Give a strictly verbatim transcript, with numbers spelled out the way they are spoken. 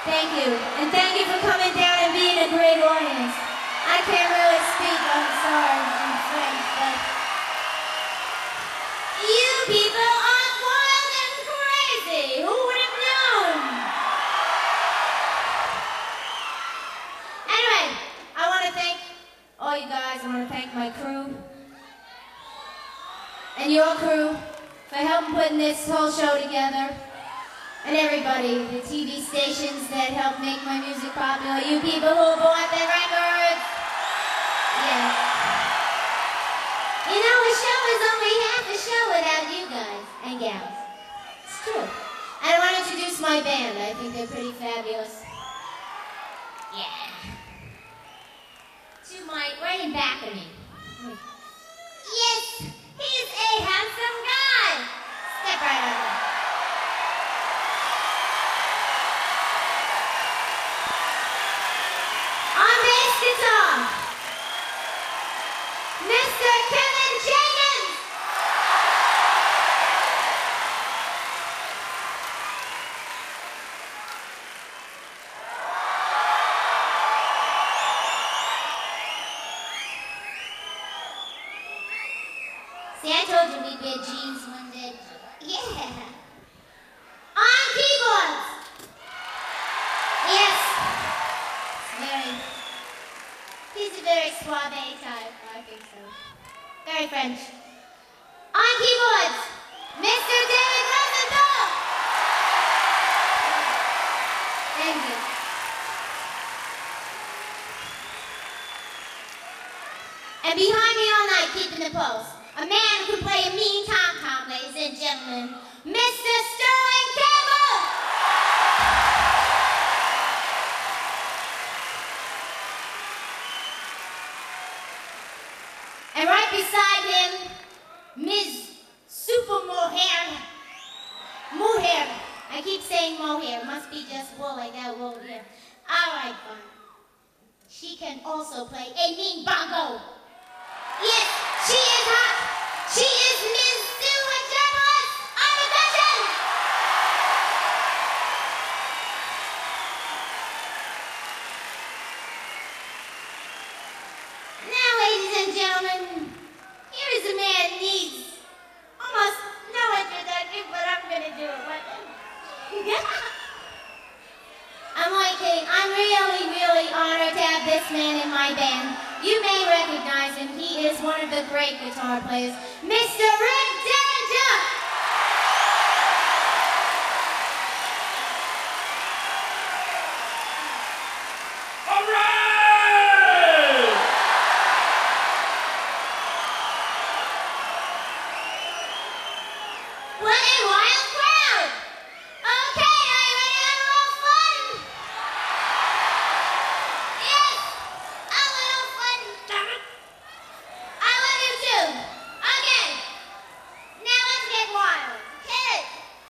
Thank you. And thank you for coming down and being a great audience. I can't really speak, I'm sorry, in French, but you people are wild and crazy. Who would have known? Anyway, I want to thank all you guys. I want to thank my crew and your crew for helping putting this whole show together. And everybody, the T V stations that help make my music popular, you people who bought the records. Yeah. You know, a show is only half a show without you guys and gals. It's true. And I want to introduce my band. I think they're pretty fabulous. Yeah. To my, right in back of me. Yes, he's a handsome guy. Step right on there. On bass guitar, Mister Kevin Jenkins. See, I told you we'd wear jeans one day. Yeah. On keyboards. Yes. Very. He's a very suave type. I think so. Very French. On keyboards, Mister David Rosenthal. Thank you. And behind me all night, keeping the pulse, a man who can play a mean tom-tom, ladies and gentlemen, Mister Sterling Campbell. And right beside him, Miz Super Mohair. Mohair. I keep saying mohair. Must be just wool like that wool here. All right, fine. She can also play a mean bongo. Yes, she is hot. She is Miz Sue, a journalist on percussion. Now, ladies and gentlemen, here is a man who needs almost no introduction, but I'm gonna do it. I'm only kidding. I'm really, really honored to have this man in my band. You may recognize him. He is one of the great guitar players, Mister Rick.